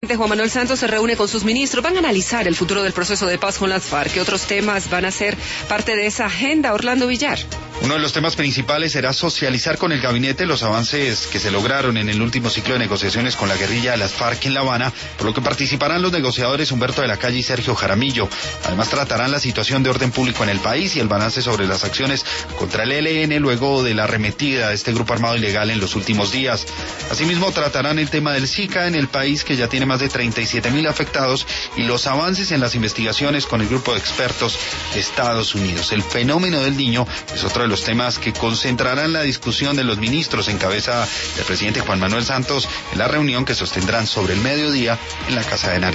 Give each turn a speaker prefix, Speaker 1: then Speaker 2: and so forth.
Speaker 1: Juan Manuel Santos se reúne con sus ministros. Van a analizar el futuro del proceso de paz con las FARC. ¿Qué otros temas van a ser parte de esa agenda? Orlando Villar.
Speaker 2: Uno de los temas principales será socializar con el gabinete los avances que se lograron en el último ciclo de negociaciones con la guerrilla de las FARC en La Habana, por lo que participarán los negociadores Humberto de la Calle y Sergio Jaramillo. Además tratarán la situación de orden público en el país y el balance sobre las acciones contra el ELN luego de la arremetida de este grupo armado ilegal en los últimos días. Asimismo tratarán el tema del Zika en el país, que ya tiene más de 37.000 afectados, y los avances en las investigaciones con el grupo de expertos de Estados Unidos. El fenómeno del Niño es otro de los temas que concentrarán la discusión de los ministros en cabeza del presidente Juan Manuel Santos en la reunión que sostendrán sobre el mediodía en la Casa de Nariño.